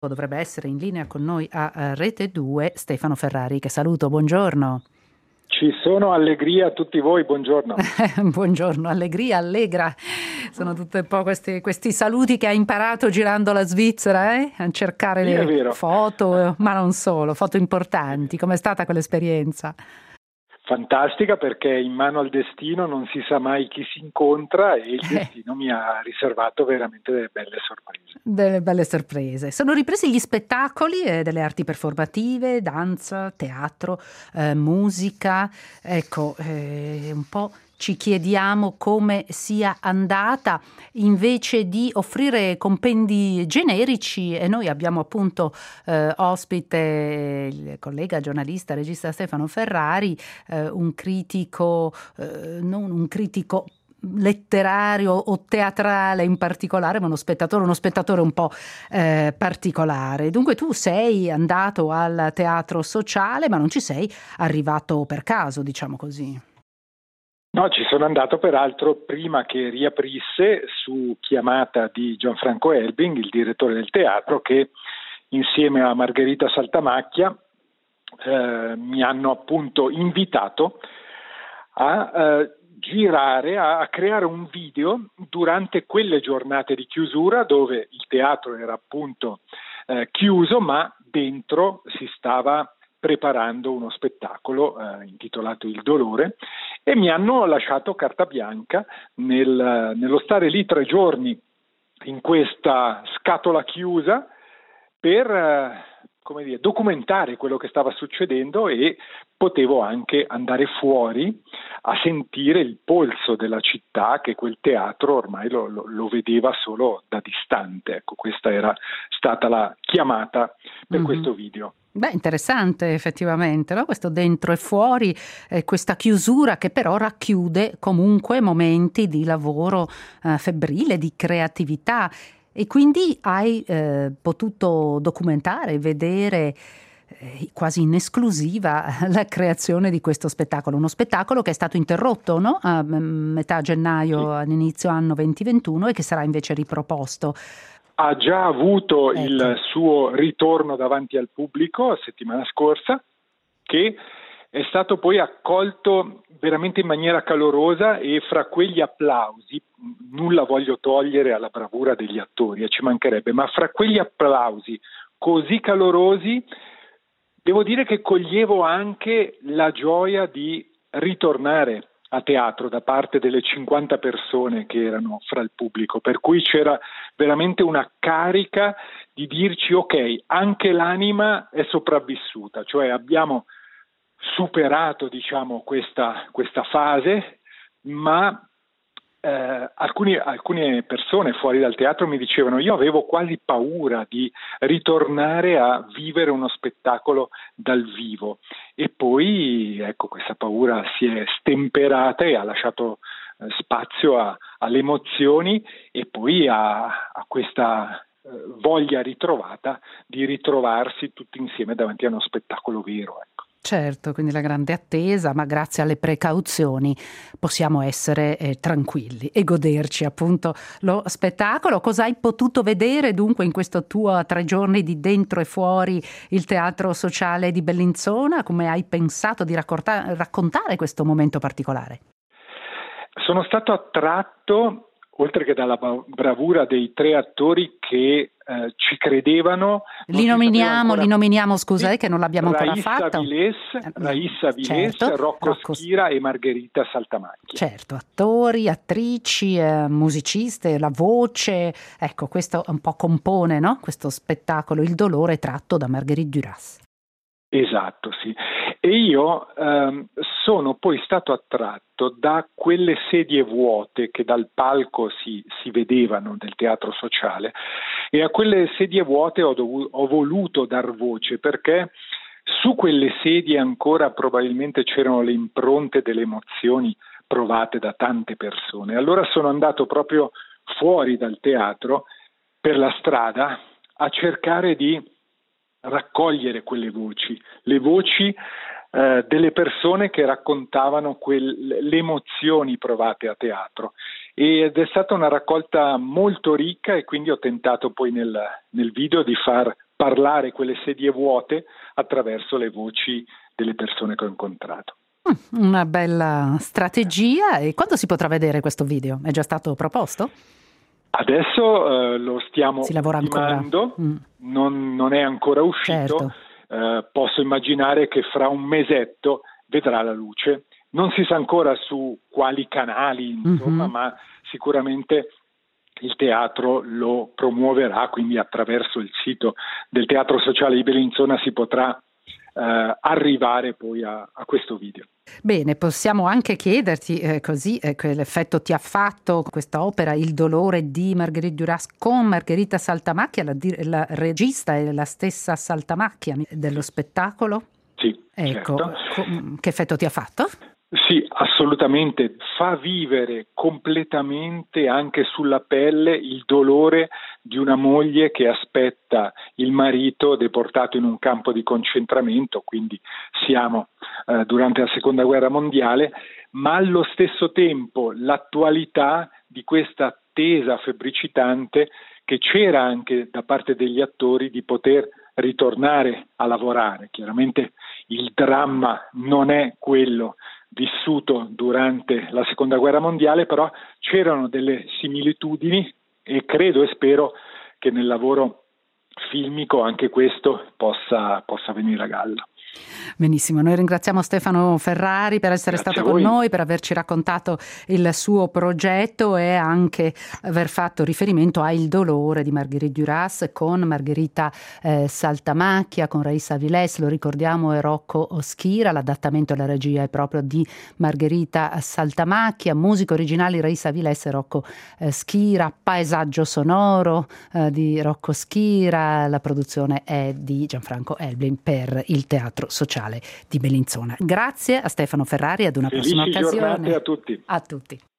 Dovrebbe essere in linea con noi a Rete 2 Stefano Ferrari, che saluto, buongiorno. Ci sono, allegria a tutti voi, buongiorno. Buongiorno, allegria, allegra, sono tutti un po' questi saluti che ha imparato girando la Svizzera, a cercare Sì, è le vero. foto, ma non solo, foto importanti. Com'è stata quell'esperienza? Fantastica, perché in mano al destino non si sa mai chi si incontra e il destino mi ha riservato veramente delle belle sorprese. Delle belle sorprese. Sono ripresi gli spettacoli delle arti performative, danza, teatro, musica. Ecco, un po' ci chiediamo come sia andata invece di offrire compendi generici, e noi abbiamo appunto ospite il collega giornalista regista Stefano Ferrari, un critico, non un critico letterario o teatrale in particolare, ma uno spettatore un po' particolare. Dunque tu sei andato al teatro sociale, ma non ci sei arrivato per caso, diciamo così. No, ci sono andato peraltro prima che riaprisse, su chiamata di Gianfranco Elbing, il direttore del teatro, che insieme a Margherita Saltamacchia mi hanno appunto invitato a girare, a creare un video durante quelle giornate di chiusura, dove il teatro era appunto chiuso, ma dentro si stava preparando uno spettacolo intitolato Il dolore, e mi hanno lasciato carta bianca nello stare lì 3 giorni in questa scatola chiusa per documentare quello che stava succedendo, e potevo anche andare fuori a sentire il polso della città, che quel teatro ormai lo vedeva solo da distante. Ecco, questa era stata la chiamata per questo video. Beh, interessante effettivamente, no? Questo dentro e fuori, questa chiusura che però racchiude comunque momenti di lavoro febbrile, di creatività, e quindi hai potuto documentare, vedere quasi in esclusiva la creazione di questo spettacolo, uno spettacolo che è stato interrotto, no? A metà gennaio, Sì. all'inizio anno 2021, e che sarà invece riproposto. Ha già avuto Ecco. il suo ritorno davanti al pubblico la settimana scorsa, che è stato poi accolto veramente in maniera calorosa, e fra quegli applausi, nulla voglio togliere alla bravura degli attori, ci mancherebbe, ma fra quegli applausi così calorosi devo dire che coglievo anche la gioia di ritornare a teatro da parte delle 50 persone che erano fra il pubblico, per cui c'era veramente una carica di dirci: ok, anche l'anima è sopravvissuta, cioè abbiamo superato, diciamo, questa fase, ma alcune persone fuori dal teatro mi dicevano: io avevo quasi paura di ritornare a vivere uno spettacolo dal vivo, e poi ecco, questa paura si è stemperata e ha lasciato spazio alle emozioni, e poi a questa voglia ritrovata di ritrovarsi tutti insieme davanti a uno spettacolo vero, ecco. Certo, quindi la grande attesa, ma grazie alle precauzioni possiamo essere tranquilli e goderci appunto lo spettacolo. Cosa hai potuto vedere dunque in questo tuo 3 giorni di dentro e fuori il teatro sociale di Bellinzona? Come hai pensato di raccontare questo momento particolare? Sono stato attratto, oltre che dalla bravura dei 3 attori che ci credevano. Li nominiamo, scusa, sì, che non l'abbiamo ancora fatto. Raissa Viles, Certo, Rocco Schira e Margherita Saltamacchia. Certo, attori, attrici, musiciste, la voce, ecco, questo un po' compone, no? Questo spettacolo, Il dolore, tratto da Marguerite Duras. Esatto, sì. E io sono poi stato attratto da quelle sedie vuote che dal palco si vedevano del teatro sociale, e a quelle sedie vuote ho voluto dar voce, perché su quelle sedie ancora probabilmente c'erano le impronte delle emozioni provate da tante persone. Allora sono andato proprio fuori dal teatro, per la strada, a cercare di raccogliere quelle voci, le voci delle persone che raccontavano le emozioni provate a teatro, ed è stata una raccolta molto ricca, e quindi ho tentato poi nel video di far parlare quelle sedie vuote attraverso le voci delle persone che ho incontrato. Una bella strategia. E quando si potrà vedere questo video? È già stato proposto? Adesso lo stiamo si lavora ultimando, non è ancora uscito. Certo. Posso immaginare che fra un mesetto vedrà la luce. Non si sa ancora su quali canali, insomma, ma sicuramente il teatro lo promuoverà, quindi attraverso il sito del Teatro Sociale di Bellinzona si potrà arrivare poi a questo video. Bene, possiamo anche chiederti così che l'effetto ti ha fatto questa opera Il dolore di Marguerite Duras con Margherita Saltamacchia, la regista è la stessa Saltamacchia dello spettacolo? Sì, ecco, certo. Che effetto ti ha fatto? Sì, assolutamente, fa vivere completamente anche sulla pelle il dolore di una moglie che aspetta il marito deportato in un campo di concentramento, quindi siamo durante la Seconda Guerra Mondiale, ma allo stesso tempo l'attualità di questa attesa febbricitante che c'era anche da parte degli attori di poter ritornare a lavorare. Chiaramente il dramma non è quello vissuto durante la Seconda Guerra Mondiale, però c'erano delle similitudini e credo e spero che nel lavoro filmico anche questo possa venire a galla. Benissimo, noi ringraziamo Stefano Ferrari per essere stato con noi, per averci raccontato il suo progetto e anche aver fatto riferimento a Il dolore di Marguerite Duras con Margherita Saltamacchia, con Raissa Avilés, lo ricordiamo, e Rocco Schira. L'adattamento e la regia è proprio di Margherita Saltamacchia, musiche originali Raissa Avilés e Rocco Schira, paesaggio sonoro di Rocco Schira, la produzione è di Gianfranco Elblin per il Teatro Sociale di Bellinzona. Grazie a Stefano Ferrari, ad una prossima occasione. Felici giornate a tutti. A tutti.